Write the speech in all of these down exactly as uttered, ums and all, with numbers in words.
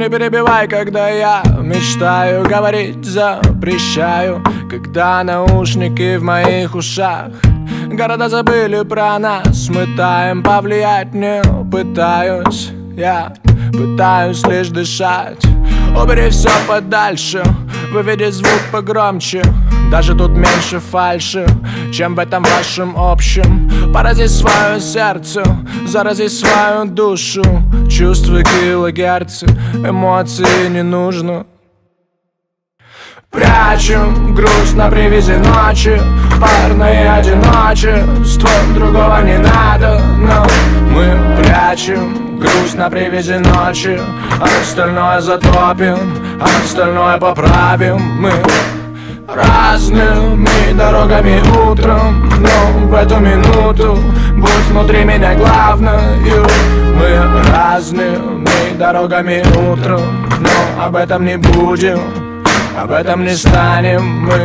Не перебивай, когда я мечтаю, говорить запрещаю, когда наушники в моих ушах. Города забыли про нас, мы таем, повлиять не пытаюсь. Я пытаюсь лишь дышать. Убери все подальше, выведи звук погромче. Даже тут меньше фальши, чем в этом вашем общем. Порази свое сердце, зарази свою душу. Чувства килогерцы, эмоции не нужно. Прячем грусть на привязи ночи, парное одиночество, другого не надо, но мы прячем грусть на привязи ночи, а остальное затопим, а остальное поправим. Мы разными дорогами утром, но в эту минуту будь внутри меня главною. Мы разными дорогами утром, но об этом не будем, об этом не станем мы.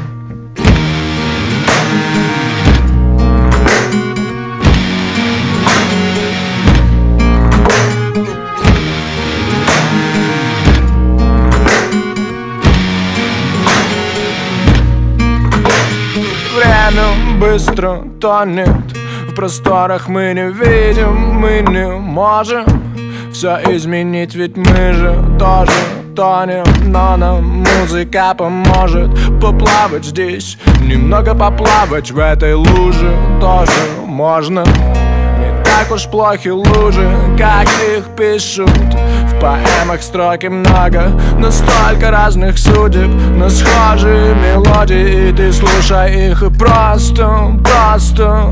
Время быстро тонет, в просторах мы не видим, мы не можем все изменить, ведь мы же тоже тонем. Но нам музыка поможет поплавать здесь, немного поплавать в этой луже тоже можно. Не так уж плохи лужи, как их пишут в поэмах, строки много, но столько разных судеб на схожие мелодии, и ты слушай их и просто, просто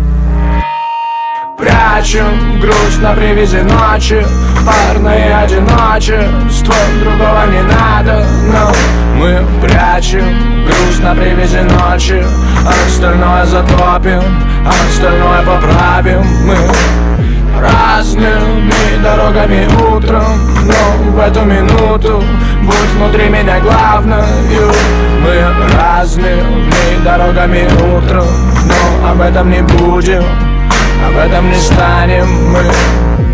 прячем грусть на привязи ночи, парное одиночество, другого не надо, но мы прячем грусть на привязи ночи, а остальное затопим, а остальное поправим. Мы разными дорогами утром, но в эту минуту будь внутри меня главною. Мы разными дорогами утром, но об этом не будем, об этом не станем мы.